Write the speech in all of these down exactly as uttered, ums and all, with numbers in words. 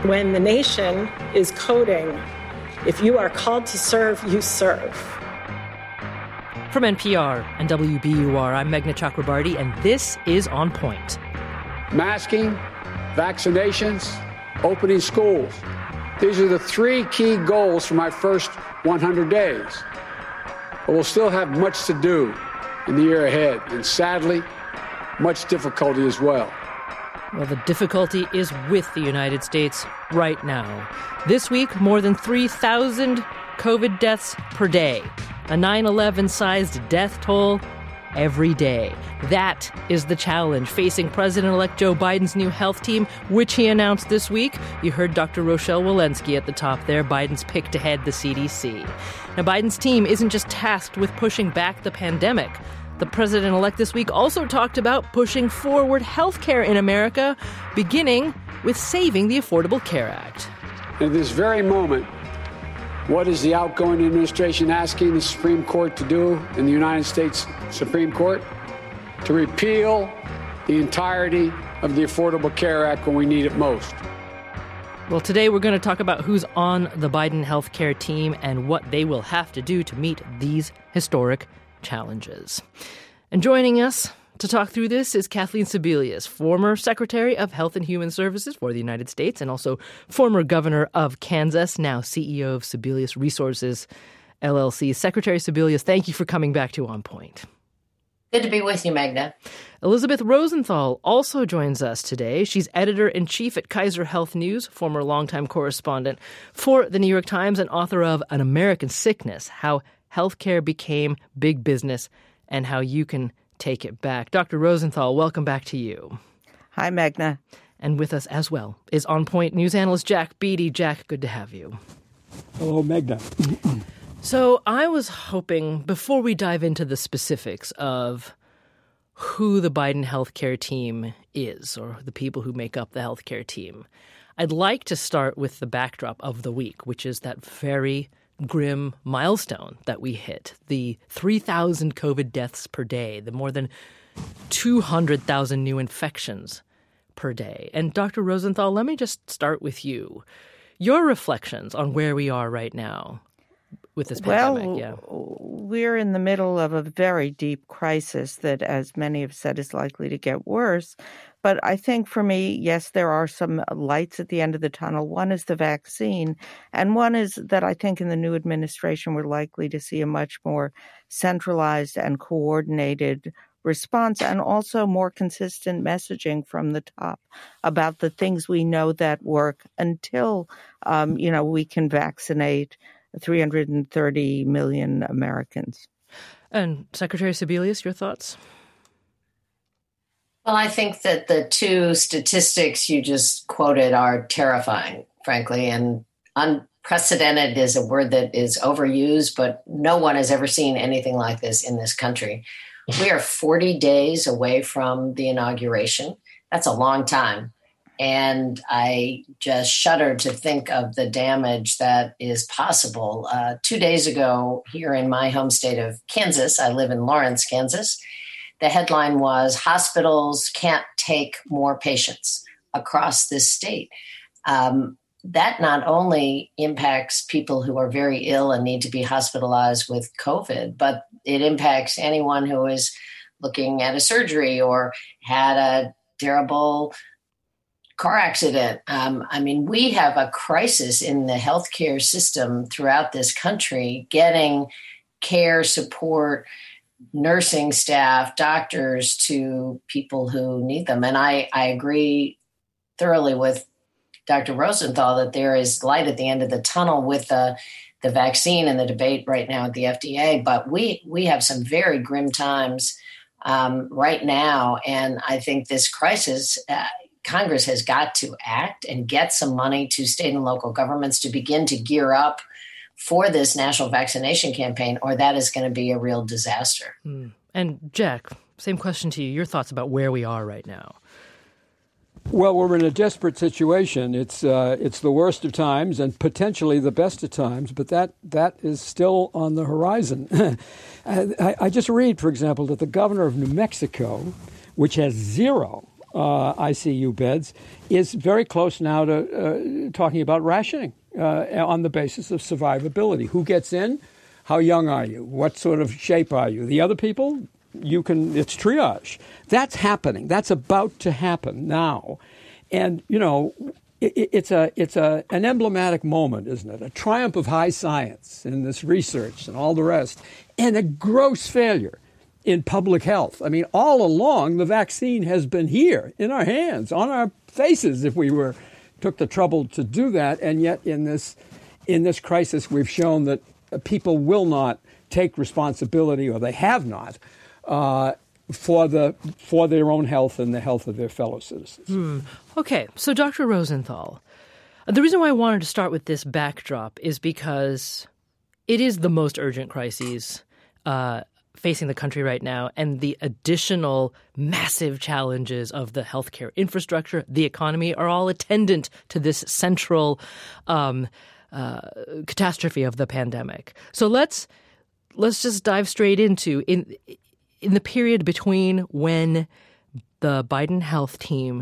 when the nation is coding, if you are called to serve, you serve. From N P R and W B U R, I'm Meghna Chakrabarti, and this is On Point. Masking, vaccinations, opening schools. These are the three key goals for my first one hundred days. But we'll still have much to do in the year ahead, and sadly, much difficulty as well. Well, the difficulty is with the United States right now. This week, more than three thousand COVID deaths per day. A nine eleven-sized death toll every day. That is the challenge facing President-elect Joe Biden's new health team, which he announced this week. You heard Doctor Rochelle Walensky at the top there, Biden's pick to head the C D C. Now, Biden's team isn't just tasked with pushing back the pandemic. The president-elect this week also talked about pushing forward health care in America, beginning with saving the Affordable Care Act. At this very moment, what is the outgoing administration asking the Supreme Court to do in the United States Supreme Court? To repeal the entirety of the Affordable Care Act when we need it most. Well, today we're going to talk about who's on the Biden healthcare team and what they will have to do to meet these historic challenges. And joining us to talk through this is Kathleen Sebelius, former Secretary of Health and Human Services for the United States and also former governor of Kansas, now C E O of Sebelius Resources, L L C. Secretary Sebelius, thank you for coming back to On Point. Good to be with you, Meghna. Elizabeth Rosenthal also joins us today. She's editor-in-chief at Kaiser Health News, former longtime correspondent for the New York Times, and author of An American Sickness, How Healthcare Became Big Business and How You Can Take It Back. Doctor Rosenthal, welcome back to you. Hi, Meghna. And with us as well is On Point news analyst Jack Beatty. Jack, good to have you. Hello, Meghna. So I was hoping, before we dive into the specifics of who the Biden healthcare team is, or the people who make up the healthcare team, I'd like to start with the backdrop of the week, which is that very grim milestone that we hit, the three thousand COVID deaths per day, the more than two hundred thousand new infections per day. And Doctor Rosenthal, let me just start with you. Your reflections on where we are right now with this pandemic. Well, yeah. We're in the middle of a very deep crisis that, as many have said, is likely to get worse. But I think for me, yes, there are some lights at the end of the tunnel. One is the vaccine, and one is that I think in the new administration we're likely to see a much more centralized and coordinated response, and also more consistent messaging from the top about the things we know that work until, um, you know, we can vaccinate three hundred thirty million Americans. And Secretary Sebelius, your thoughts? Well, I think that the two statistics you just quoted are terrifying, frankly, and unprecedented is a word that is overused, but no one has ever seen anything like this in this country. We are forty days away from the inauguration. That's a long time. And I just shudder to think of the damage that is possible. Uh, two days ago, here in my home state of Kansas, I live in Lawrence, Kansas, the headline was, hospitals can't take more patients across this state. Um, that not only impacts people who are very ill and need to be hospitalized with COVID, but it impacts anyone who is looking at a surgery or had a terrible car accident. Um, I mean, we have a crisis in the healthcare system throughout this country, getting care, support, nursing staff, doctors to people who need them. And I, I agree thoroughly with Doctor Rosenthal that there is light at the end of the tunnel with the, the vaccine and the debate right now at the F D A. But we, we have some very grim times um, right now. And I think this crisis, uh, Congress has got to act and get some money to state and local governments to begin to gear up for this national vaccination campaign, or that is going to be a real disaster. Mm. And Jack, same question to you. Your thoughts about where we are right now? Well, we're in a desperate situation. It's uh, it's the worst of times and potentially the best of times, but that that is still on the horizon. I, I just read, for example, that the governor of New Mexico, which has zero uh, I C U beds, is very close now to uh, talking about rationing uh, on the basis of survivability. Who gets in? How young are you? What sort of shape are you? The other people, you can, it's triage. That's happening. That's about to happen now. And, you know, it, it's a it's a an emblematic moment, isn't it? A triumph of high science in this research and all the rest, and a gross failure in public health. I mean, all along, the vaccine has been here in our hands, on our faces, if we were took the trouble to do that. And yet in this in this crisis, we've shown that people will not take responsibility, or they have not, uh, for the for their own health and the health of their fellow citizens. Hmm. Okay, so Doctor Rosenthal, the reason why I wanted to start with this backdrop is because it is the most urgent crises uh, facing the country right now, and the additional massive challenges of the healthcare infrastructure, the economy, are all attendant to this central um, uh, catastrophe of the pandemic. So let's let's just dive straight into in in the period between when the Biden health team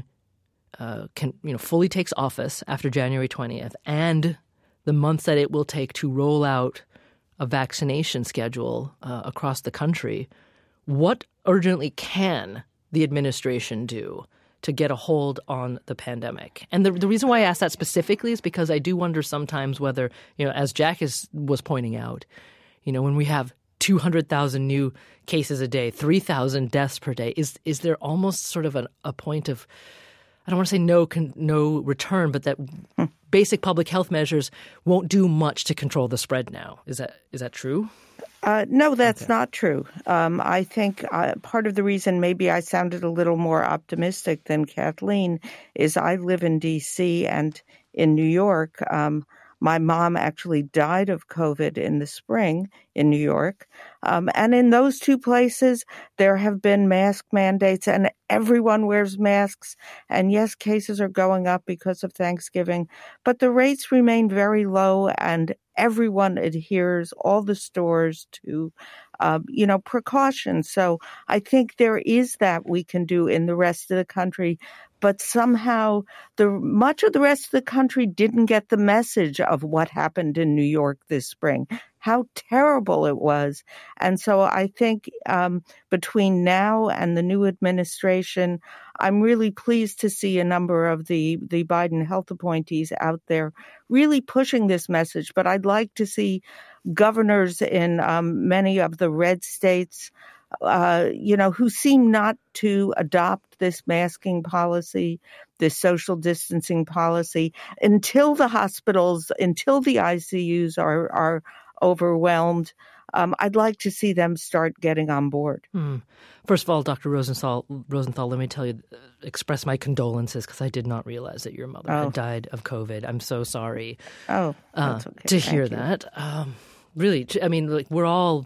uh, can you know fully takes office after January twentieth, and the months that it will take to roll out a vaccination schedule uh, across the country. What urgently can the administration do to get a hold on the pandemic? And the, the reason why I ask that specifically is because I do wonder sometimes whether, you know, as Jack is, was pointing out, you know, when we have two hundred thousand new cases a day, three thousand deaths per day, is is there almost sort of an, a point of, I don't want to say no no return, but that hmm. basic public health measures won't do much to control the spread now. Is that is that true? Uh, no, that's okay. not true. Um, I think uh, part of the reason maybe I sounded a little more optimistic than Kathleen is I live in D C and in New York. Um, my mom actually died of COVID in the spring in New York. Um, and in those two places, there have been mask mandates and everyone wears masks. And yes, cases are going up because of Thanksgiving, but the rates remain very low and everyone adheres, all the stores, to, uh, you know, precautions. So I think there is that we can do in the rest of the country. But somehow the much of the rest of the country didn't get the message of what happened in New York this spring, how terrible it was. And so I think um, between now and the new administration, I'm really pleased to see a number of the, the Biden health appointees out there really pushing this message. But I'd like to see governors in um, many of the red states Uh, you know, who seem not to adopt this masking policy, this social distancing policy, until the hospitals, until the I C Us are are overwhelmed. Um, I'd like to see them start getting on board. Hmm. First of all, Doctor Rosenthal, Rosenthal, let me tell you, express my condolences because I did not realize that your mother oh. had died of COVID. I'm so sorry. Oh, that's okay. Uh, to Thank hear you. that. Um, really, I mean, like we're all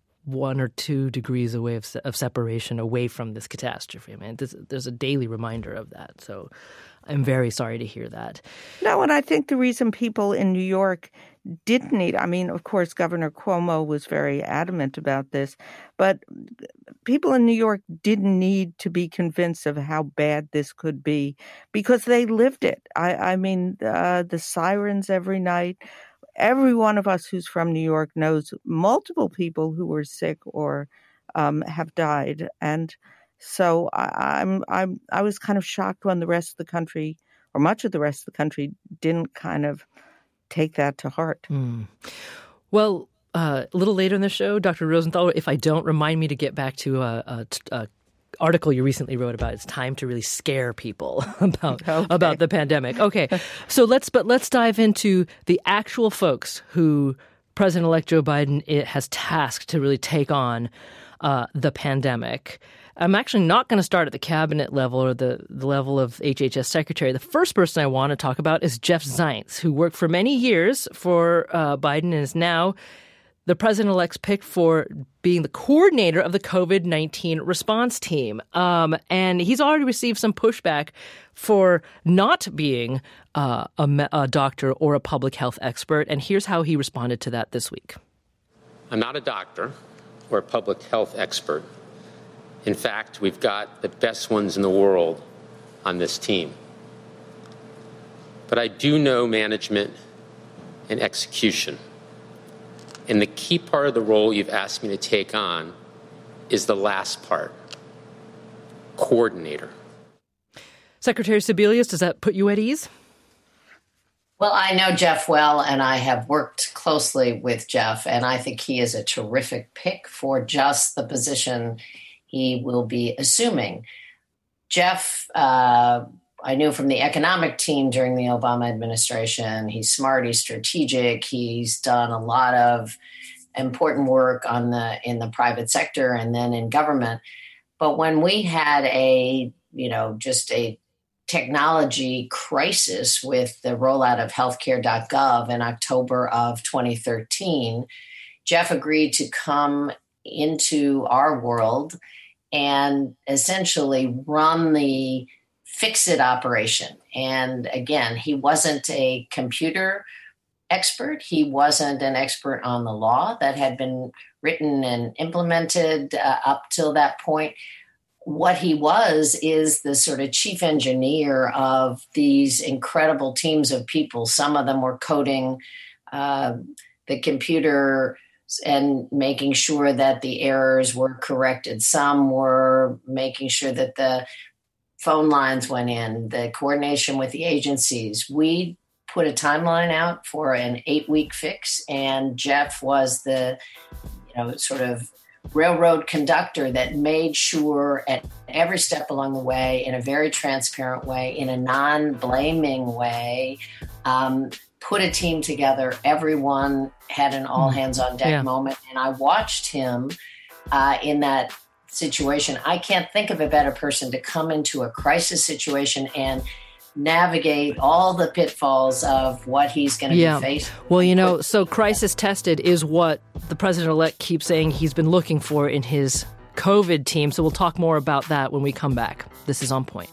one or two degrees away of, of separation away from this catastrophe. I mean, this, there's a daily reminder of that. So I'm very sorry to hear that. No, and I think the reason people in New York didn't need, I mean, of course, Governor Cuomo was very adamant about this, but people in New York didn't need to be convinced of how bad this could be because they lived it. I, I mean, uh, the sirens every night. Every one of us who's from New York knows multiple people who were sick or um, have died, and so I, I'm I'm I was kind of shocked when the rest of the country, or much of the rest of the country, didn't kind of take that to heart. Mm. Well, uh, a little later in the show, Doctor Rosenthal, if I don't, remind me to get back to a. a, a article you recently wrote about it's time to really scare people about okay. about the pandemic. Okay, so let's but let's dive into the actual folks who President-elect Joe Biden has tasked to really take on uh, the pandemic. I'm actually not going to start at the cabinet level or the, the level of H H S secretary. The first person I want to talk about is Jeff Zients, who worked for many years for uh, Biden and is now the president-elect's pick for being the coordinator of the COVID nineteen response team. Um, and he's already received some pushback for not being uh, a, a doctor or a public health expert. And here's how he responded to that this week. I'm not a doctor or a public health expert. In fact, we've got the best ones in the world on this team. But I do know management and execution. And the key part of the role you've asked me to take on is the last part, coordinator. Secretary Sebelius, does that put you at ease? Well, I know Jeff well, and I have worked closely with Jeff, and I think he is a terrific pick for just the position he will be assuming. Jeff, uh, I knew from the economic team during the Obama administration. He's smart, he's strategic, he's done a lot of important work on the in the private sector and then in government. But when we had a, you know, just a technology crisis with the rollout of healthcare dot gov in October of twenty thirteen, Jeff agreed to come into our world and essentially run the fix-it operation. And again, he wasn't a computer expert. He wasn't an expert on the law that had been written and implemented uh, up till that point. What he was is the sort of chief engineer of these incredible teams of people. Some of them were coding uh, the computer and making sure that the errors were corrected. Some were making sure that the phone lines went in, the coordination with the agencies. We put a timeline out for an eight-week fix, and Jeff was the, you know, sort of railroad conductor that made sure at every step along the way, in a very transparent way, in a non-blaming way, um, put a team together. Everyone had an all-hands-on-deck yeah. moment, and I watched him uh, in that situation. I can't think of a better person to come into a crisis situation and navigate all the pitfalls of what he's going to yeah. be faced. Well, you know, so crisis tested is what the president-elect keeps saying he's been looking for in his COVID team. So we'll talk more about that when we come back. This is On Point.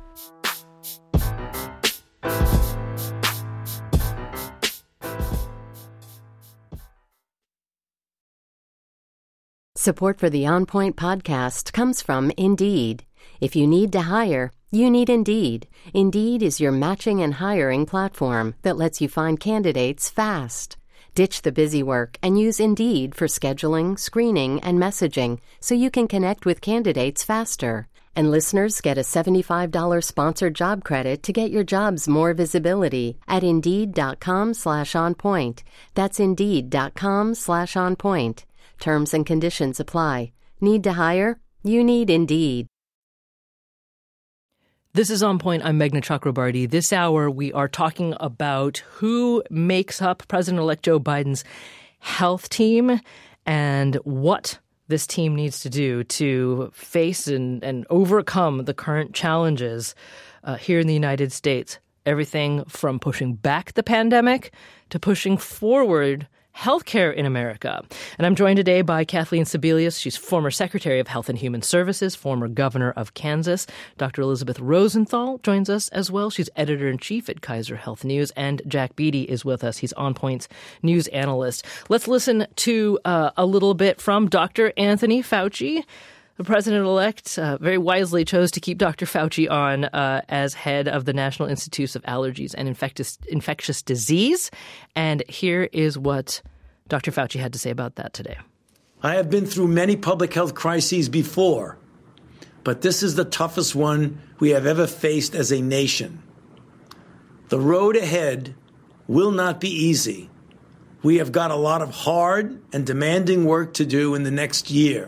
Support for the On Point podcast comes from Indeed. If you need to hire, you need Indeed. Indeed is your matching and hiring platform that lets you find candidates fast. Ditch the busy work and use Indeed for scheduling, screening, and messaging so you can connect with candidates faster. And listeners get a seventy-five dollars sponsored job credit to get your jobs more visibility at Indeed.com slash on point. That's Indeed.com slash on point. Terms and conditions apply. Need to hire? You need Indeed. This is On Point. I'm Meghna Chakrabarty. This hour, we are talking about who makes up President-elect Joe Biden's health team and what this team needs to do to face and, and overcome the current challenges uh, here in the United States. Everything from pushing back the pandemic to pushing forward healthcare in America. And I'm joined today by Kathleen Sebelius. She's former Secretary of Health and Human Services, former governor of Kansas. Doctor Elizabeth Rosenthal joins us as well. She's editor-in-chief at Kaiser Health News. And Jack Beatty is with us. He's On Point's news analyst. Let's listen to uh, a little bit from Doctor Anthony Fauci. The president-elect uh, very wisely chose to keep Doctor Fauci on uh, as head of the National Institutes of Allergies and Infectious, Infectious Disease. And here is what Doctor Fauci had to say about that today. I have been through many public health crises before, but this is the toughest one we have ever faced as a nation. The road ahead will not be easy. We have got a lot of hard and demanding work to do in the next year.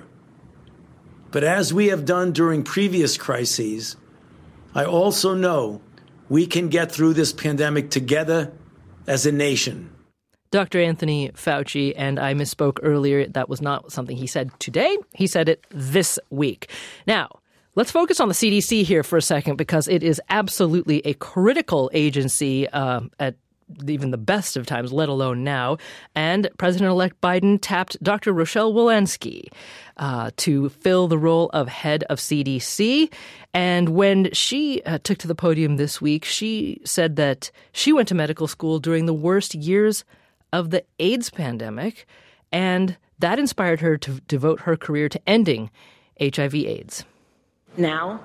But as we have done during previous crises, I also know we can get through this pandemic together as a nation. Doctor Anthony Fauci, and I misspoke earlier. That was not something he said today. He said it this week. Now, let's focus on the C D C here for a second, because it is absolutely a critical agency uh, at even the best of times, let alone now. And President-elect Biden tapped Doctor Rochelle Walensky uh, to fill the role of head of C D C. And when she uh, took to the podium this week, she said that she went to medical school during the worst years of the AIDS pandemic, and that inspired her to devote her career to ending H I V AIDS. Now,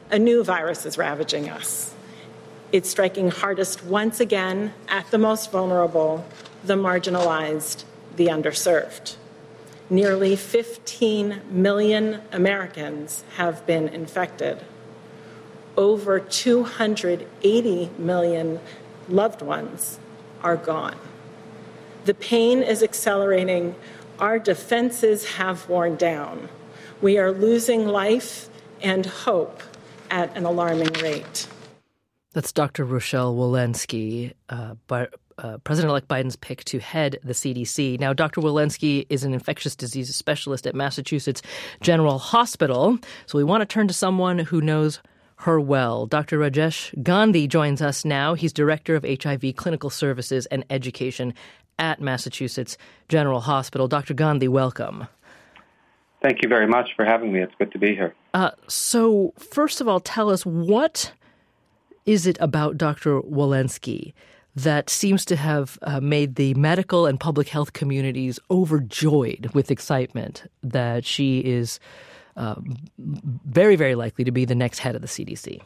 a new virus is ravaging us. It's striking hardest once again at the most vulnerable, the marginalized, the underserved. Nearly fifteen million Americans have been infected. Over two hundred eighty million loved ones are gone. The pain is accelerating. Our defenses have worn down. We are losing life and hope at an alarming rate. That's Doctor Rochelle Walensky, uh, but, uh, President-elect Biden's pick to head the C D C. Now, Doctor Walensky is an infectious diseases specialist at Massachusetts General Hospital, so we want to turn to someone who knows her well. Doctor Rajesh Gandhi joins us now. He's Director of H I V Clinical Services and Education at Massachusetts General Hospital. Doctor Gandhi, welcome. Thank you very much for having me. It's good to be here. Uh, so, first of all, tell us, what is it about Doctor Walensky that seems to have uh, made the medical and public health communities overjoyed with excitement that she is uh, very, very likely to be the next head of the C D C?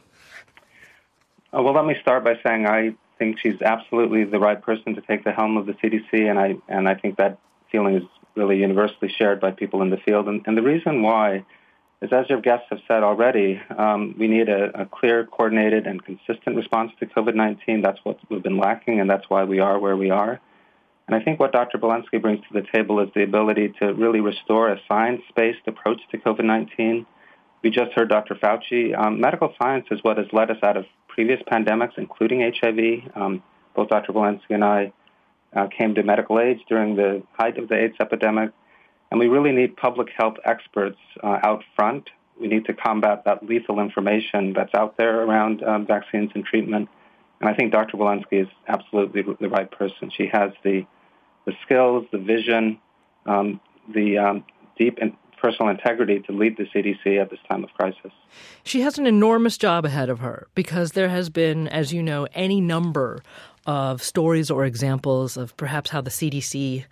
Uh, well, let me start by saying I think she's absolutely the right person to take the helm of the C D C, and I and I think that feeling is really universally shared by people in the field. And, and the reason why is, as your guests have said already, um, we need a, a clear, coordinated, and consistent response to COVID nineteen. That's what we've been lacking, and that's why we are where we are. And I think what Doctor Walensky brings to the table is the ability to really restore a science-based approach to COVID nineteen. We just heard Doctor Fauci. Um, medical science is what has led us out of previous pandemics, including H I V. Um, both Doctor Walensky and I uh, came to medical age during the height of the AIDS epidemic, and we really need public health experts uh, out front. We need to combat that lethal information that's out there around um, vaccines and treatment. And I think Doctor Walensky is absolutely the right person. She has the the skills, the vision, um, the um, deep and personal integrity to lead the C D C at this time of crisis. She has an enormous job ahead of her because there has been, as you know, any number of stories or examples of perhaps how the C D C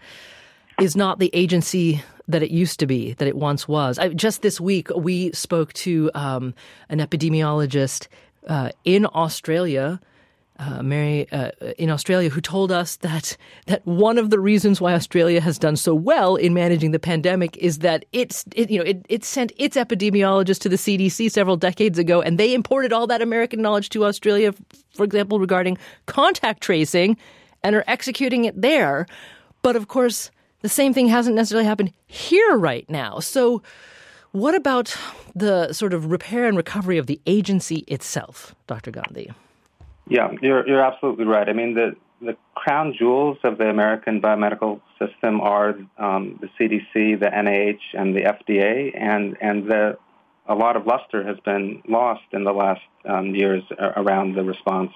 is not the agency that it used to be, that it once was. I, just this week, we spoke to um, an epidemiologist uh, in Australia, Uh, Mary, uh, in Australia, who told us that that one of the reasons why Australia has done so well in managing the pandemic is that it's it, you know it, it sent its epidemiologists to the C D C several decades ago, and they imported all that American knowledge to Australia, for example, regarding contact tracing, and are executing it there. But of course, the same thing hasn't necessarily happened here right now. So, what about the sort of repair and recovery of the agency itself, Doctor Gandhi? Yeah, you're you're absolutely right. I mean, the, the crown jewels of the American biomedical system are um, the C D C, the N I H, and the F D A, and and the a lot of luster has been lost in the last um, years around the response.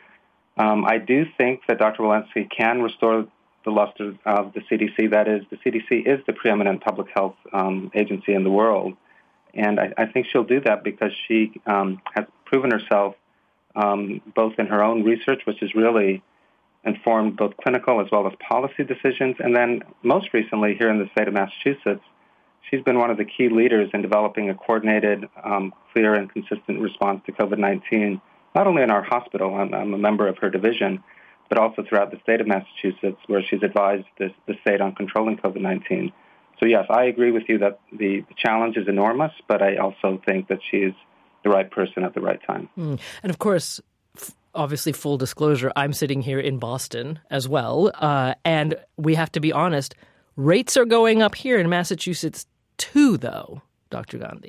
Um, I do think that Doctor Walensky can restore the luster of the C D C. That is, the C D C is the preeminent public health um, agency in the world, and I, I think she'll do that because she um, has proven herself Um, both in her own research, which has really informed both clinical as well as policy decisions, and then most recently here in the state of Massachusetts, she's been one of the key leaders in developing a coordinated, um, clear, and consistent response to COVID nineteen, not only in our hospital, I'm, I'm a member of her division, but also throughout the state of Massachusetts, where she's advised the, the state on controlling COVID nineteen. So yes, I agree with you that the, the challenge is enormous, but I also think that she's the right person at the right time. Mm. And of course, f- obviously, full disclosure, I'm sitting here in Boston as well. Uh, and we have to be honest, rates are going up here in Massachusetts too, though, Doctor Gandhi.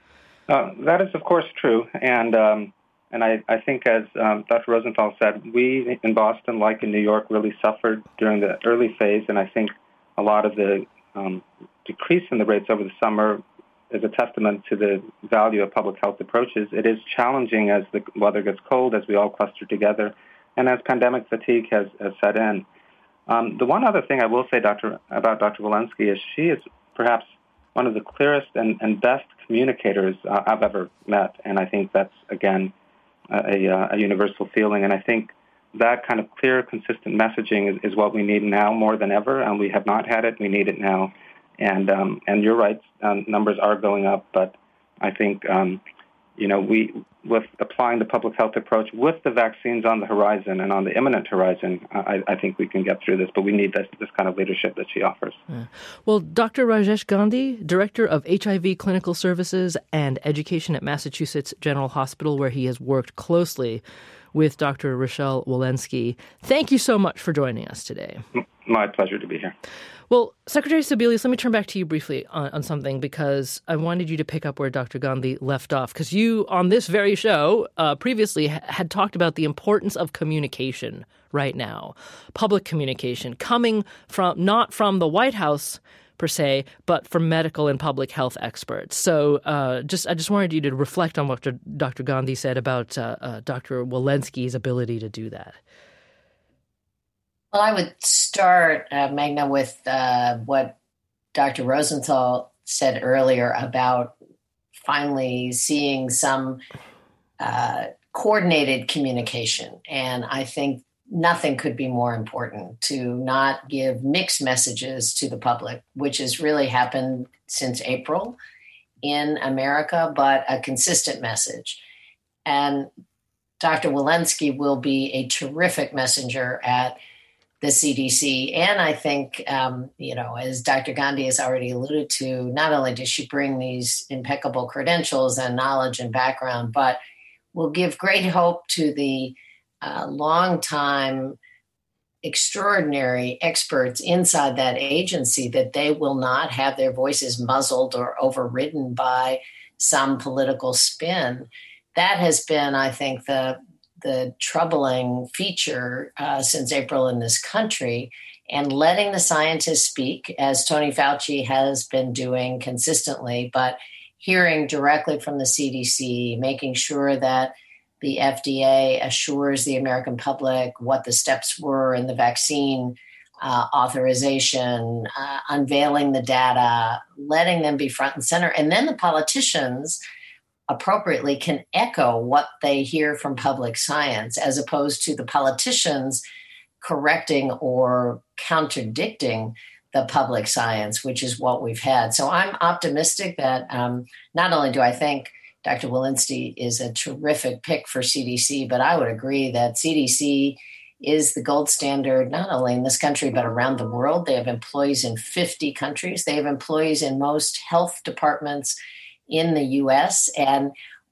Uh, that is, of course, true. And um, and I, I think, as um, Doctor Rosenthal said, we in Boston, like in New York, really suffered during the early phase. And I think a lot of the um, decrease in the rates over the summer is a testament to the value of public health approaches. It is challenging as the weather gets cold, as we all cluster together, and as pandemic fatigue has, has set in. Um, the one other thing I will say, Doctor about Doctor Walensky is she is perhaps one of the clearest and, and best communicators uh, I've ever met, and I think that's, again, a, a, a universal feeling. And I think that kind of clear, consistent messaging is, is what we need now more than ever, and we have not had it. We need it now. And um, and you're right, um, numbers are going up, but I think um, you know, we with applying the public health approach with the vaccines on the horizon and on the imminent horizon, I, I think we can get through this. But we need this, this kind of leadership that she offers. Yeah. Well, Doctor Rajesh Gandhi, Director of H I V Clinical Services and Education at Massachusetts General Hospital, where he has worked closely with Doctor Rochelle Walensky. Thank you so much for joining us today. My pleasure to be here. Well, Secretary Sebelius, let me turn back to you briefly on, on something, because I wanted you to pick up where Doctor Gandhi left off, because you, on this very show, uh, previously ha- had talked about the importance of communication right now, public communication, coming from not from the White House per se, but from medical and public health experts. So uh, just I just wanted you to reflect on what Doctor Gandhi said about uh, uh, Doctor Walensky's ability to do that. Well, I would start, uh, Magna, with uh, what Doctor Rosenthal said earlier about finally seeing some uh, coordinated communication. And I think nothing could be more important to not give mixed messages to the public, which has really happened since April in America, but a consistent message. And Doctor Walensky will be a terrific messenger at the C D C. And I think, um, you know, as Doctor Gandhi has already alluded to, not only does she bring these impeccable credentials and knowledge and background, but will give great hope to the uh, long-time extraordinary experts inside that agency that they will not have their voices muzzled or overridden by some political spin. That has been, I think, the the troubling feature uh, since April in this country, and letting the scientists speak, as Tony Fauci has been doing consistently, but hearing directly from the C D C, making sure that the F D A assures the American public what the steps were in the vaccine uh, authorization, uh, unveiling the data, letting them be front and center. And then the politicians appropriately can echo what they hear from public science, as opposed to the politicians correcting or contradicting the public science, which is what we've had. So I'm optimistic that um, not only do I think Doctor Walensky is a terrific pick for C D C, but I would agree that C D C is the gold standard, not only in this country, but around the world. They have employees in fifty countries. They have employees in most health departments in the U S, and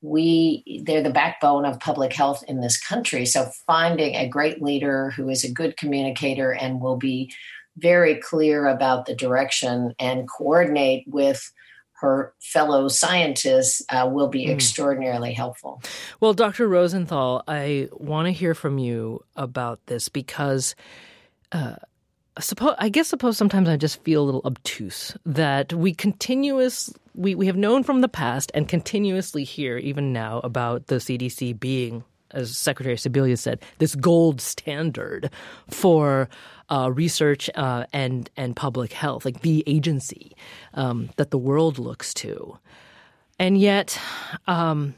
we they're the backbone of public health in this country. So finding a great leader who is a good communicator and will be very clear about the direction and coordinate with her fellow scientists uh, will be mm. extraordinarily helpful. Well, Doctor Rosenthal, I want to hear from you about this, because uh, suppose I guess suppose sometimes I just feel a little obtuse that we continuous we, we have known from the past and continuously hear even now about the C D C being, as Secretary Sebelius said, this gold standard for uh, research uh, and and public health, like the agency um, that the world looks to. And yet, um,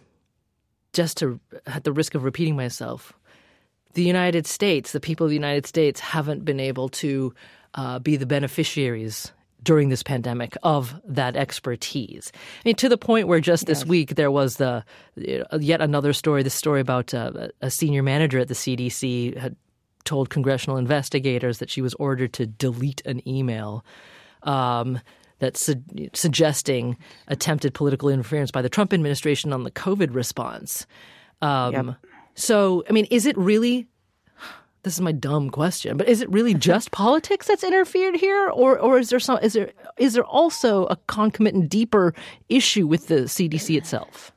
just to at the risk of repeating myself, the United States, the people of the United States haven't been able to uh, be the beneficiaries during this pandemic of that expertise. I mean, to the point where just this yes. week there was the yet another story, this story about uh, a senior manager at the C D C had told congressional investigators that she was ordered to delete an email um, that's su- suggesting attempted political interference by the Trump administration on the COVID response. Um, yep. So, I mean, is it really... This is my dumb question, but is it really just politics that's interfered here, or or is there some is there is there also a concomitant deeper issue with the C D C itself?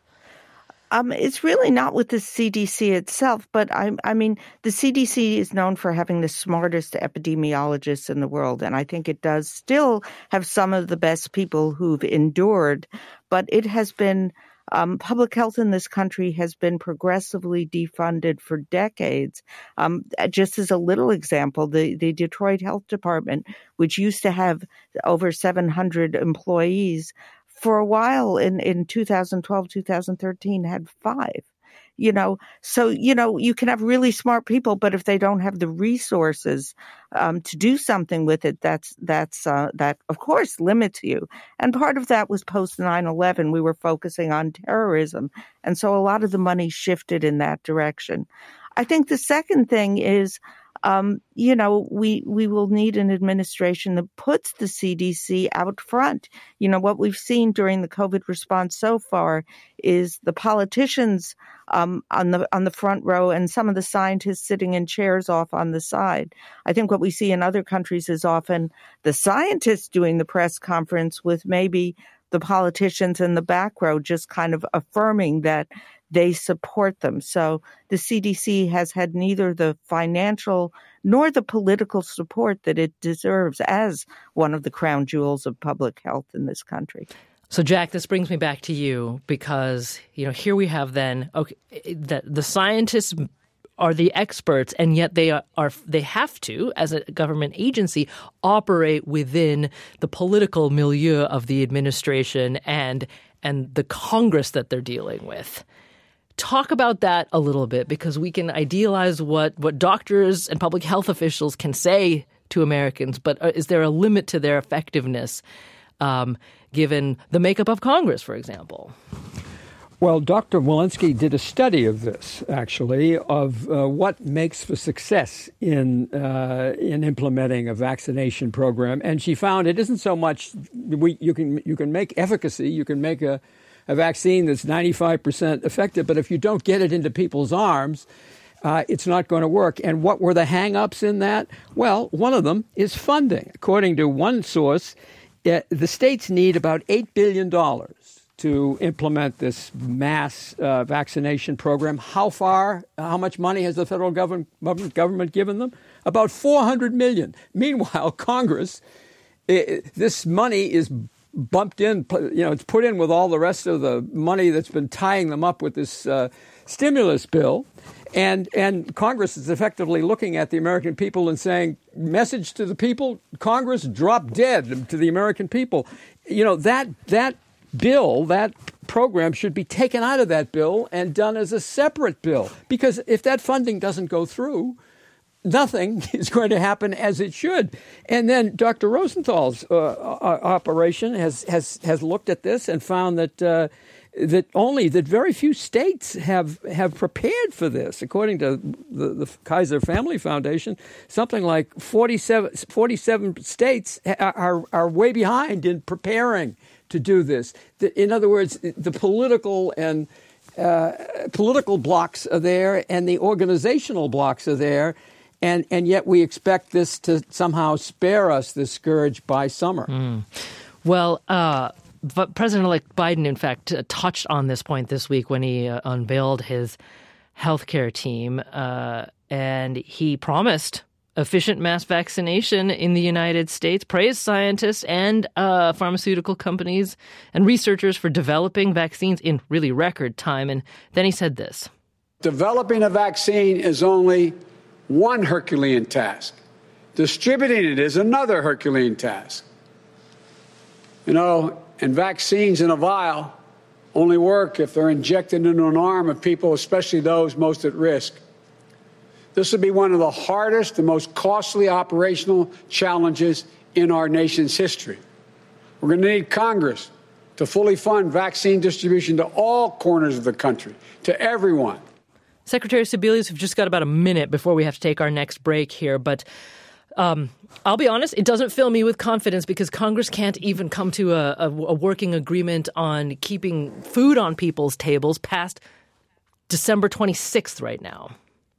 Um, it's really not with the C D C itself, but I, I mean, the C D C is known for having the smartest epidemiologists in the world, and I think it does still have some of the best people who've endured, but it has been Um, public health in this country has been progressively defunded for decades. Um, just as a little example, the, the Detroit Health Department, which used to have over seven hundred employees, for a while in, in two thousand twelve, two thousand thirteen had five. You know, so, you know, you can have really smart people, but if they don't have the resources um, to do something with it, that's, that's, uh, that, of course, limits you. And part of that was post nine eleven. We were focusing on terrorism. And so a lot of the money shifted in that direction. I think the second thing is, Um, you know, we, we will need an administration that puts the C D C out front. You know, what we've seen during the COVID response so far is the politicians um, on the on the front row and some of the scientists sitting in chairs off on the side. I think what we see in other countries is often the scientists doing the press conference with maybe the politicians in the back row just kind of affirming that they support them. So the C D C has had neither the financial nor the political support that it deserves as one of the crown jewels of public health in this country. So, Jack, this brings me back to you because, you know, here we have then okay, that the scientists are the experts, and yet they are, are they have to, as a government agency, operate within the political milieu of the administration and and the Congress that they're dealing with. Talk about that a little bit, because we can idealize what, what doctors and public health officials can say to Americans, but is there a limit to their effectiveness um, given the makeup of Congress, for example? Well, Doctor Walensky did a study of this, actually, of uh, what makes for success in uh, in implementing a vaccination program, and she found it isn't so much we you can you can make efficacy, you can make a a vaccine that's ninety-five percent effective, but if you don't get it into people's arms, uh, it's not going to work. And what were the hang-ups in that? Well, one of them is funding. According to one source, uh, the states need about eight billion dollars to implement this mass uh, vaccination program. How far, how much money has the federal government, government given them? About four hundred million dollars. Meanwhile, Congress, it, this money is bumped in, you know, it's put in with all the rest of the money that's been tying them up with this uh, stimulus bill. And and Congress is effectively looking at the American people and saying, message to the people, Congress, drop dead to the American people. You know, that that bill, that program should be taken out of that bill and done as a separate bill. Because if that funding doesn't go through, nothing is going to happen as it should. And then Doctor Rosenthal's uh, operation has, has, has looked at this and found that uh, that only that very few states have have prepared for this. According to the, the Kaiser Family Foundation, something like forty-seven, forty-seven states are, are, are way behind in preparing to do this. In other words, the political and uh, political blocks are there, and the organizational blocks are there, and and yet we expect this to somehow spare us this scourge by summer. Mm. Well, uh, but President-elect Biden, in fact, uh, touched on this point this week when he uh, unveiled his healthcare team, uh, and he promised efficient mass vaccination in the United States, praised scientists and uh, pharmaceutical companies and researchers for developing vaccines in really record time. And then he said this. Developing a vaccine is only one Herculean task. Distributing it is another Herculean task. You know, and vaccines in a vial only work if they're injected into an arm of people, especially those most at risk. This will be one of the hardest and most costly operational challenges in our nation's history. We're going to need Congress to fully fund vaccine distribution to all corners of the country, to everyone. Secretary Sebelius, we've just got about a minute before we have to take our next break here, but um, I'll be honest, it doesn't fill me with confidence because Congress can't even come to a, a, a working agreement on keeping food on people's tables past December twenty-sixth right now.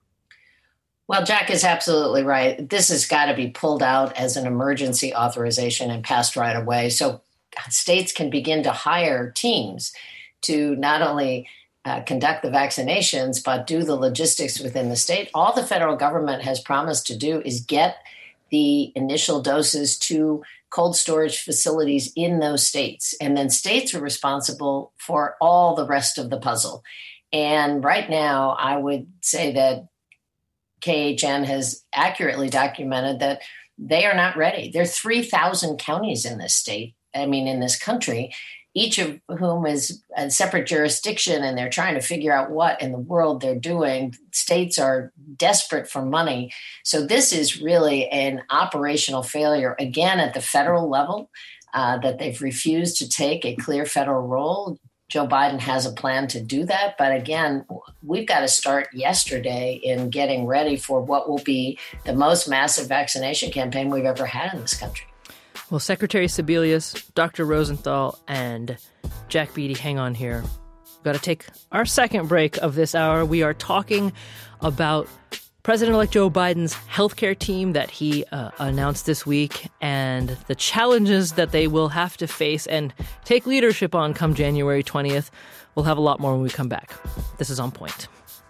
Well, Jack is absolutely right. This has got to be pulled out as an emergency authorization and passed right away so states can begin to hire teams to not only uh, conduct the vaccinations, but do the logistics within the state. All the federal government has promised to do is get the initial doses to cold storage facilities in those states. And then states are responsible for all the rest of the puzzle. And right now, I would say that K H N has accurately documented that they are not ready. There are three thousand counties in this state, I mean, in this country, each of whom is a separate jurisdiction, and they're trying to figure out what in the world they're doing. States are desperate for money. So this is really an operational failure, again, at the federal level, uh, that they've refused to take a clear federal role. Joe Biden has a plan to do that. But again, we've got to start yesterday in getting ready for what will be the most massive vaccination campaign we've ever had in this country. Well, Secretary Sebelius, Doctor Rosenthal, and Jack Beatty, hang on here. We've got to take our second break of this hour. We are talking about President-elect Joe Biden's healthcare team that he uh, announced this week and the challenges that they will have to face and take leadership on come January twentieth. We'll have a lot more when we come back. This is On Point.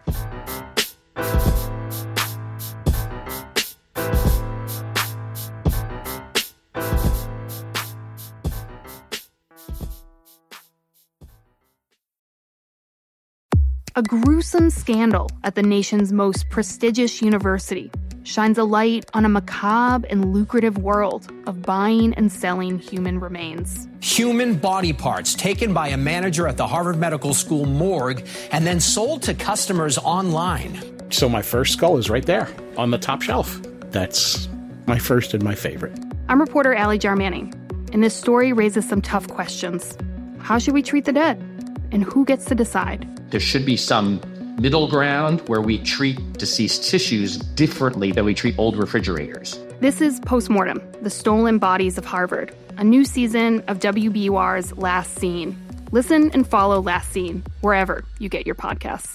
A gruesome scandal at the nation's most prestigious university shines a light on a macabre and lucrative world of buying and selling human remains. Human body parts taken by a manager at the Harvard Medical School morgue and then sold to customers online. So my first skull is right there on the top shelf. That's my first and my favorite. I'm reporter Allie Jarmanning, and this story raises some tough questions. How should we treat the dead? And who gets to decide? There should be some middle ground where we treat deceased tissues differently than we treat old refrigerators. This is Postmortem, The Stolen Bodies of Harvard, a new season of W B U R's Last Scene. Listen and follow Last Scene wherever you get your podcasts.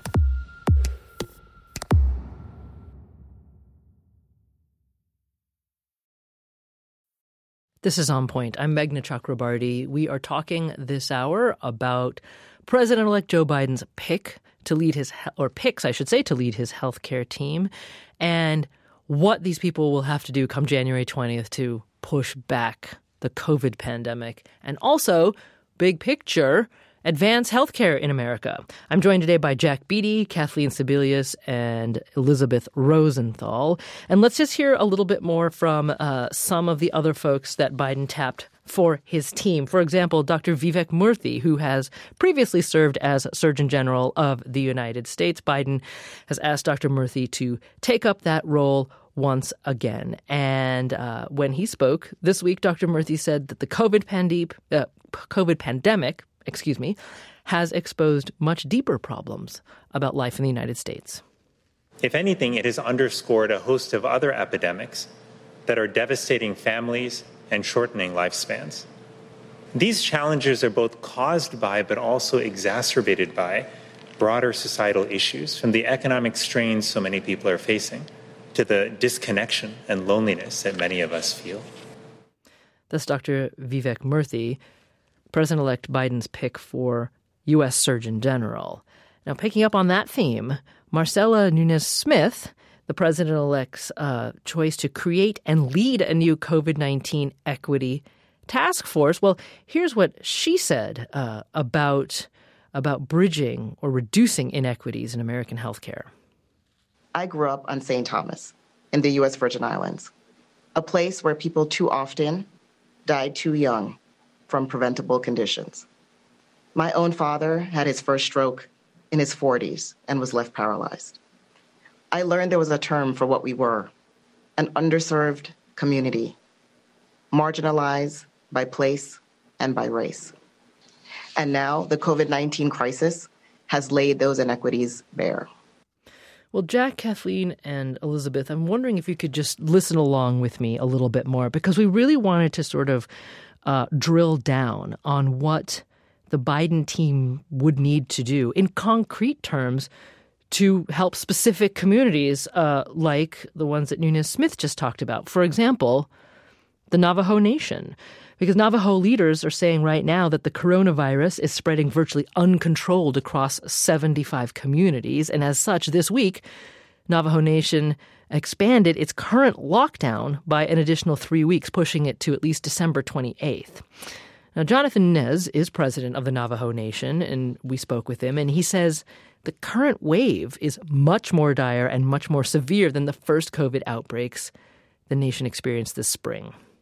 This is On Point. I'm Meghna Chakrabarty. We are talking this hour about President-elect Joe Biden's pick to lead his, or picks, I should say, to lead his healthcare team, and what these people will have to do come January twentieth to push back the COVID pandemic, and also, big picture, advance healthcare in America. I'm joined today by Jack Beatty, Kathleen Sebelius, and Elizabeth Rosenthal. And let's just hear a little bit more from uh, some of the other folks that Biden tapped for his team. For example, Doctor Vivek Murthy, who has previously served as Surgeon General of the United States. Biden has asked Doctor Murthy to take up that role once again. And uh, when he spoke this week, Doctor Murthy said that the COVID, pandem- uh, COVID pandemic, excuse me, has exposed much deeper problems about life in the United States. If anything, it has underscored a host of other epidemics that are devastating families and shortening lifespans. These challenges are both caused by, but also exacerbated by, broader societal issues, from the economic strains so many people are facing to the disconnection and loneliness that many of us feel. That's Doctor Vivek Murthy, President-elect Biden's pick for U S Surgeon General. Now, picking up on that theme, Marcella Nunez-Smith, the president-elect's uh, choice to create and lead a new COVID nineteen equity task force. Well, here's what she said uh, about, about bridging or reducing inequities in American healthcare. I grew up on Saint Thomas in the U S Virgin Islands, a place where people too often died too young from preventable conditions. My own father had his first stroke in his forties and was left paralyzed. I learned there was a term for what we were, an underserved community, marginalized by place and by race. And now the COVID nineteen crisis has laid those inequities bare. Well, Jack, Kathleen, and Elizabeth, I'm wondering if you could just listen along with me a little bit more, because we really wanted to sort of uh, drill down on what the Biden team would need to do in concrete terms to help specific communities uh, like the ones that Nunez-Smith just talked about. For example, the Navajo Nation. Because Navajo leaders are saying right now that the coronavirus is spreading virtually uncontrolled across seventy-five communities. And as such, this week, Navajo Nation expanded its current lockdown by an additional three weeks, pushing it to at least December twenty-eighth. Now, Jonathan Nez is president of the Navajo Nation, and we spoke with him, and he says the current wave is much more dire and much more severe than the first COVID outbreaks the nation experienced this spring.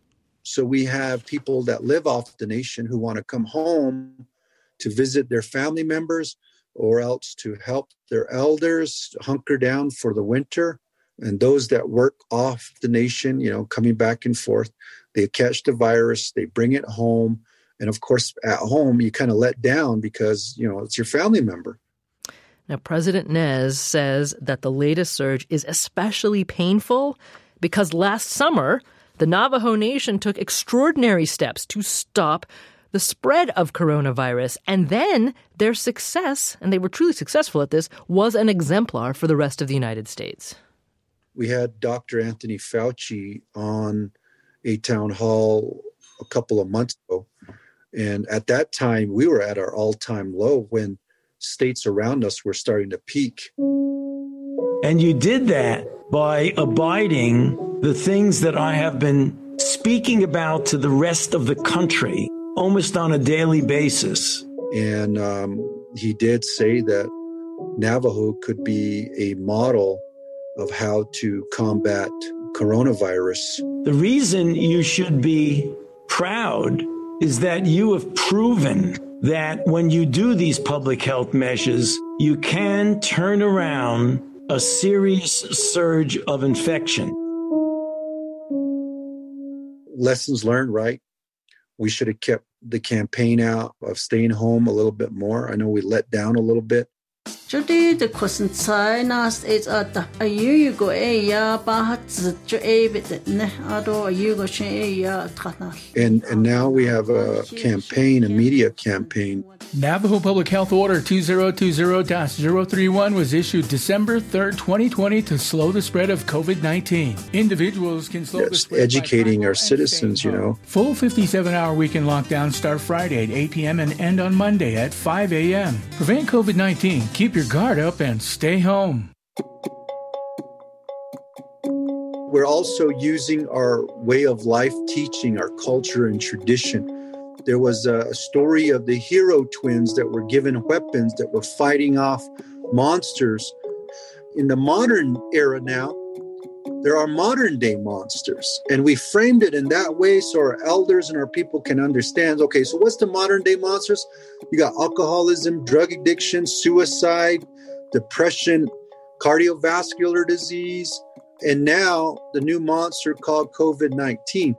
So we have people that live off the nation who want to come home to visit their family members or else to help their elders hunker down for the winter. And those that work off the nation, you know, coming back and forth, they catch the virus, they bring it home. And of course, at home, you kind of let down because, you know, it's your family member. Now, President Nez says that the latest surge is especially painful because last summer, the Navajo Nation took extraordinary steps to stop the spread of coronavirus. And then their success, and they were truly successful at this, was an exemplar for the rest of the United States. We had Doctor Anthony Fauci on a town hall a couple of months ago. And at that time, we were at our all-time low when states around us were starting to peak. And you did that by abiding the things that I have been speaking about to the rest of the country almost on a daily basis. And um, he did say that Navajo could be a model of how to combat coronavirus. The reason you should be proud is that you have proven that when you do these public health measures, you can turn around a serious surge of infection. Lessons learned, right? We should have kept the campaign out of staying home a little bit more. I know we let down a little bit. Jadi the question nas is at a you go a ya bahat to a bit ne ado you go she ya And and now we have a campaign, a media campaign. Navajo Public Health Order two zero two zero dash zero three one was issued December third, twenty twenty to slow the spread of COVID nineteen. Individuals can slow yes, the spread educating our citizens, you know. Full fifty-seven hour weekend lockdowns start Friday at eight p.m. and end on Monday at five a.m. Prevent COVID nineteen. Keep your guard up and stay home. We're also using our way of life, teaching our culture and tradition. There was a story of the hero twins that were given weapons that were fighting off monsters. In the modern era now, there are modern day monsters. And we framed it in that way so our elders and our people can understand, okay, so what's the modern day monsters? You got alcoholism, drug addiction, suicide, depression, cardiovascular disease, and now the new monster called COVID nineteen.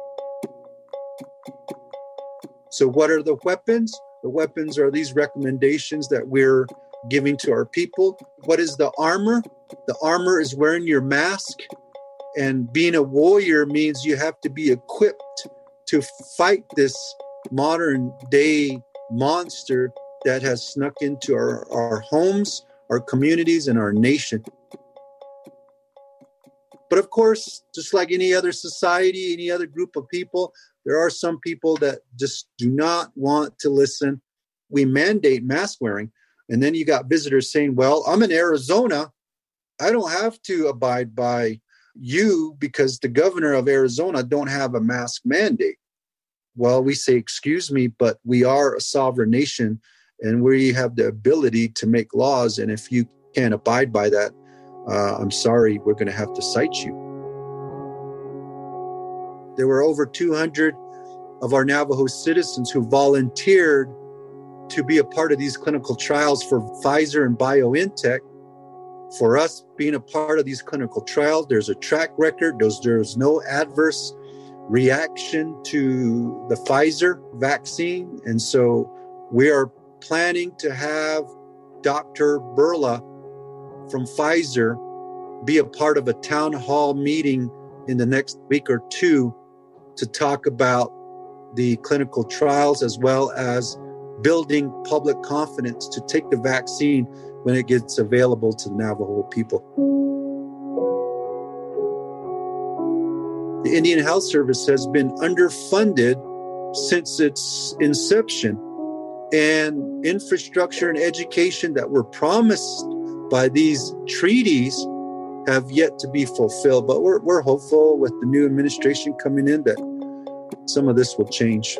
So what are the weapons? The weapons are these recommendations that we're giving to our people. What is the armor? The armor is wearing your mask. And being a warrior means you have to be equipped to fight this modern day monster that has snuck into our, our homes, our communities, and our nation. But of course, just like any other society, any other group of people, there are some people that just do not want to listen. We mandate mask wearing. And then you got visitors saying, well, I'm in Arizona. I don't have to abide by you because the governor of Arizona don't have a mask mandate. Well, we say, excuse me, but we are a sovereign nation and we have the ability to make laws. And if you can't abide by that, uh, I'm sorry, we're going to have to cite you. There were over two hundred of our Navajo citizens who volunteered to be a part of these clinical trials for Pfizer and BioNTech. For us being a part of these clinical trials, there's a track record. There's, there's no adverse reaction to the Pfizer vaccine. And so we are planning to have Doctor Burla from Pfizer be a part of a town hall meeting in the next week or two to talk about the clinical trials as well as building public confidence to take the vaccine when it gets available to the Navajo people. The Indian Health Service has been underfunded since its inception, and infrastructure and education that were promised by these treaties have yet to be fulfilled. But we're, we're hopeful with the new administration coming in that some of this will change.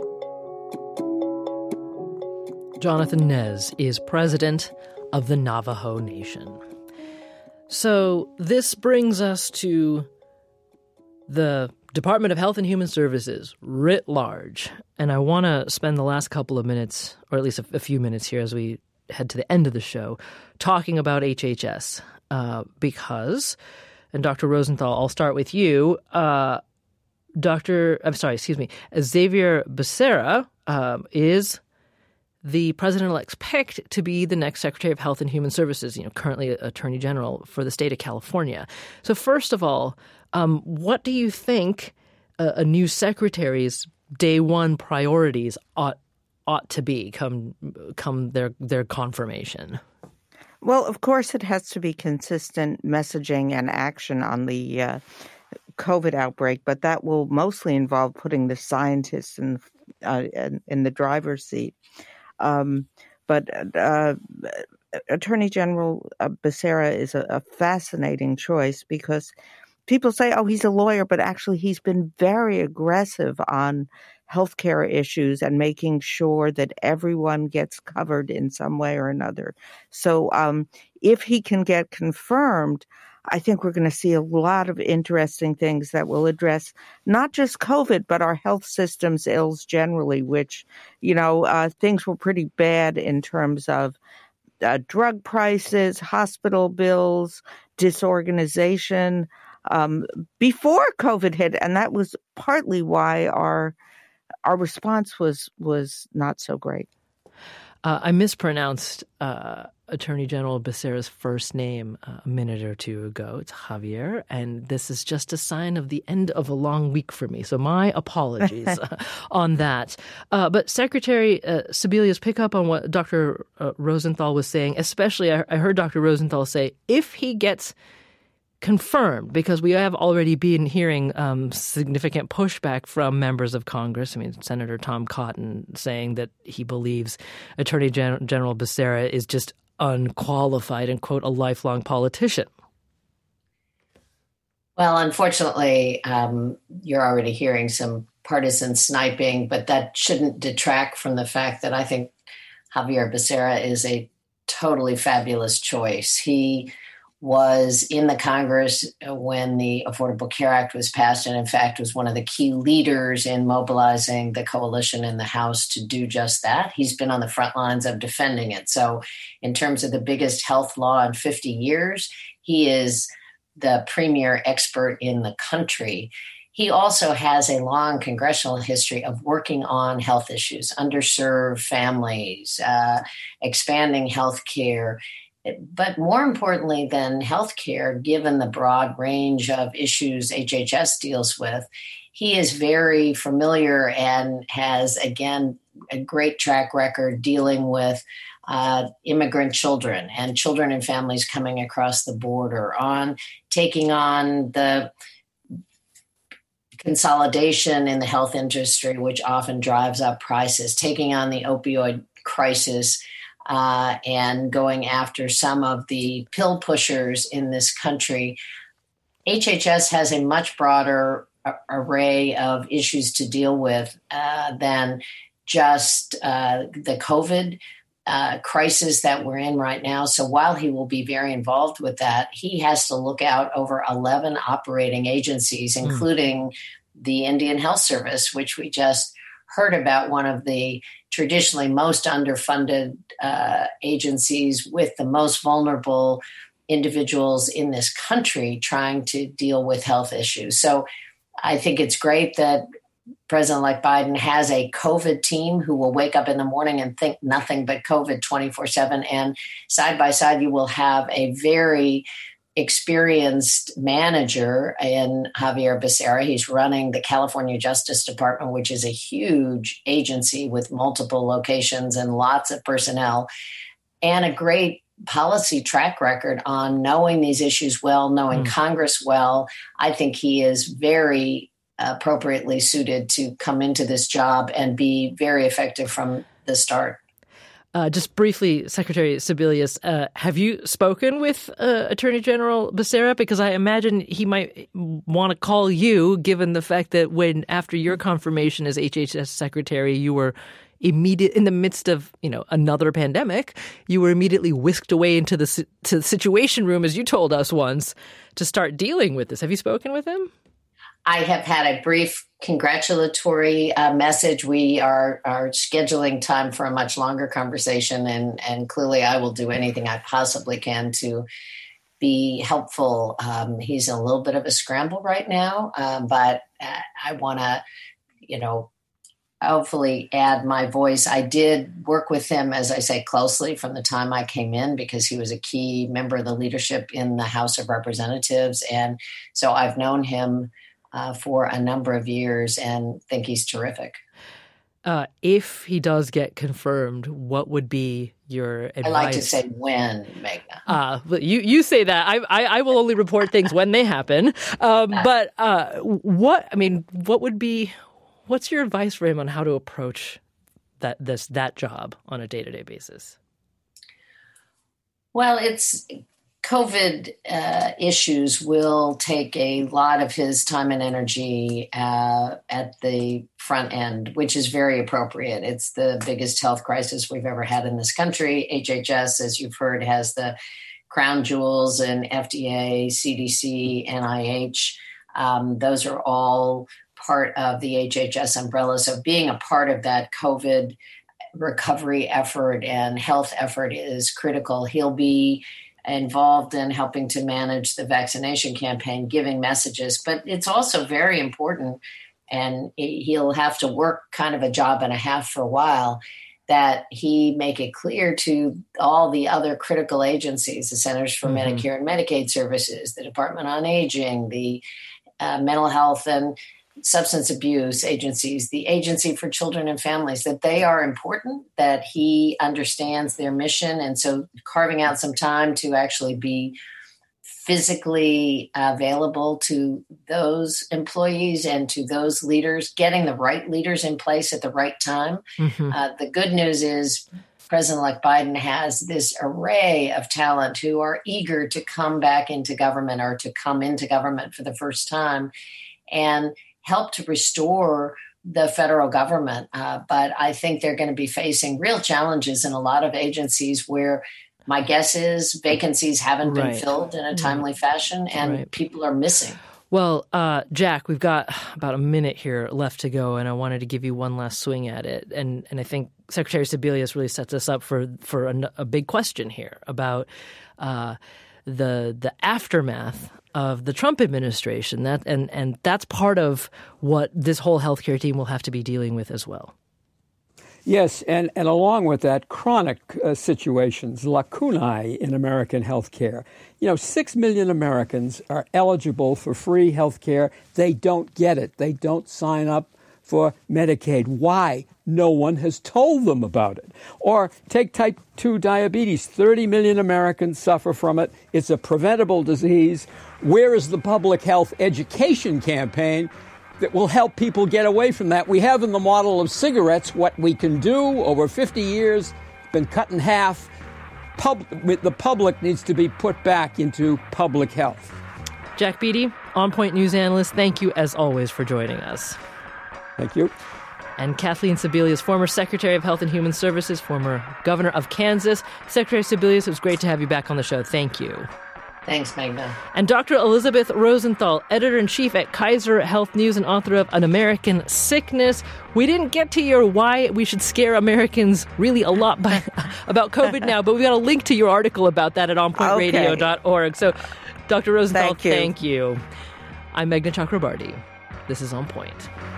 Jonathan Nez is president of the Navajo Nation. So this brings us to the Department of Health and Human Services, writ large. And I want to spend the last couple of minutes, or at least a, a few minutes here as we head to the end of the show, talking about H H S. Uh, because, and Doctor Rosenthal, I'll start with you. Uh, Doctor, I'm sorry, excuse me, Xavier Becerra um, is the president-elect's picked to be the next Secretary of Health and Human Services, you know, currently Attorney General for the state of California. So first of all, um, what do you think a, a new secretary's day one priorities ought ought to be come come their their confirmation? Well, of course, it has to be consistent messaging and action on the uh, COVID outbreak, but that will mostly involve putting the scientists in, uh, in, in the driver's seat. Um, but uh, Attorney General Becerra is a, a fascinating choice because people say, oh, he's a lawyer, but actually he's been very aggressive on healthcare issues and making sure that everyone gets covered in some way or another. So um, if he can get confirmed, I think we're going to see a lot of interesting things that will address not just COVID, but our health system's ills generally, which, you know, uh, things were pretty bad in terms of uh, drug prices, hospital bills, disorganization um, before COVID hit. And that was partly why our Our response was was not so great. Uh, I mispronounced uh, Attorney General Becerra's first name uh, a minute or two ago. It's Javier, and this is just a sign of the end of a long week for me. So my apologies uh, on that. Uh, but Secretary uh, Sebelius, pick up on what Doctor Uh, Rosenthal was saying. Especially, I, I heard Doctor Rosenthal say, if he gets confirmed, because we have already been hearing um, significant pushback from members of Congress. I mean, Senator Tom Cotton saying that he believes Attorney Gen- General Becerra is just unqualified and, quote, a lifelong politician. Well, unfortunately, um, you're already hearing some partisan sniping, but that shouldn't detract from the fact that I think Javier Becerra is a totally fabulous choice. He was in the Congress when the Affordable Care Act was passed, and in fact was one of the key leaders in mobilizing the coalition in the House to do just that. He's been on the front lines of defending it. So in terms of the biggest health law in fifty years, he is the premier expert in the country. He also has a long congressional history of working on health issues, underserved families, uh, expanding health care. But more importantly than healthcare, given the broad range of issues H H S deals with, he is very familiar and has, again, a great track record dealing with uh, immigrant children and children and families coming across the border, on taking on the consolidation in the health industry, which often drives up prices, taking on the opioid crisis, Uh, and going after some of the pill pushers in this country. H H S has a much broader a- array of issues to deal with uh, than just uh, the COVID uh, crisis that we're in right now. So while he will be very involved with that, he has to look out over eleven operating agencies, including mm. the Indian Health Service, which we just heard about, one of the traditionally most underfunded uh, agencies with the most vulnerable individuals in this country trying to deal with health issues. So I think it's great that President-elect Biden has a COVID team who will wake up in the morning and think nothing but COVID twenty-four seven. And side by side, you will have a very experienced manager in Javier Becerra. He's running the California Justice Department, which is a huge agency with multiple locations and lots of personnel, and a great policy track record on knowing these issues well, knowing mm. Congress well. I think he is very appropriately suited to come into this job and be very effective from the start. Uh, just briefly, Secretary Sebelius, uh, have you spoken with uh, Attorney General Becerra? Because I imagine he might want to call you, given the fact that when, after your confirmation as H H S Secretary, you were immediate in the midst of, you know, another pandemic, you were immediately whisked away into the, to the Situation Room, as you told us once, to start dealing with this. Have you spoken with him? I have had a brief congratulatory uh, message. We are, are scheduling time for a much longer conversation, and, and clearly I will do anything I possibly can to be helpful. Um, he's in a little bit of a scramble right now, um, but uh, I want to, you know, hopefully add my voice. I did work with him, as I say, closely from the time I came in, because he was a key member of the leadership in the House of Representatives. And so I've known him uh, for a number of years and think he's terrific. Uh, if he does get confirmed, what would be your advice? I like to say when, Meghna. Uh, you, you say that. I, I, I will only report things when they happen. Um, but uh, what, I mean, what would be... What's your advice for him on how to approach that this that job on a day-to-day basis? Well, it's COVID uh, issues will take a lot of his time and energy uh, at the front end, which is very appropriate. It's the biggest health crisis we've ever had in this country. H H S, as you've heard, has the crown jewels in F D A, C D C, N I H. Um, those are all part of the H H S umbrella. So being a part of that COVID recovery effort and health effort is critical. He'll be involved in helping to manage the vaccination campaign, giving messages, but it's also very important, and he'll have to work kind of a job and a half for a while, that he make it clear to all the other critical agencies, the Centers for mm-hmm. Medicare and Medicaid Services, the Department on Aging, the uh, mental health and substance abuse agencies, the Agency for Children and Families, that they are important, that he understands their mission. And so carving out some time to actually be physically available to those employees and to those leaders, getting the right leaders in place at the right time. Mm-hmm. Uh, the good news is President-elect Biden has this array of talent who are eager to come back into government or to come into government for the first time and help to restore the federal government. Uh, but I think they're going to be facing real challenges in a lot of agencies where my guess is vacancies haven't been right. filled in a timely right. fashion and right. people are missing. Well, uh, Jack, we've got about a minute here left to go, and I wanted to give you one last swing at it. And and I think Secretary Sebelius really sets us up for, for a, a big question here about uh, the the aftermath of the Trump administration. That and, and that's part of what this whole healthcare team will have to be dealing with as well. Yes, and, and along with that, chronic uh, situations, lacunae in American healthcare. You know, six million Americans are eligible for free healthcare. They don't get it. They don't sign up for Medicaid. Why? No one has told them about it. Or take type two diabetes. thirty million Americans suffer from it. It's a preventable disease. Where is the public health education campaign that will help people get away from that? We have in the model of cigarettes what we can do over fifty years, been cut in half. Pub, the public needs to be put back into public health. Jack Beatty, On Point News analyst, thank you as always for joining us. Thank you. And Kathleen Sebelius, former Secretary of Health and Human Services, former Governor of Kansas. Secretary Sebelius, it was great to have you back on the show. Thank you. Thanks, Meghna. And Doctor Elizabeth Rosenthal, editor-in-chief at Kaiser Health News and author of An American Sickness. We didn't get to your why we should scare Americans really a lot by, about COVID now, but we got a link to your article about that at on point radio dot org. So, Doctor Rosenthal, thank you. thank you. I'm Meghna Chakrabarty. This is On Point.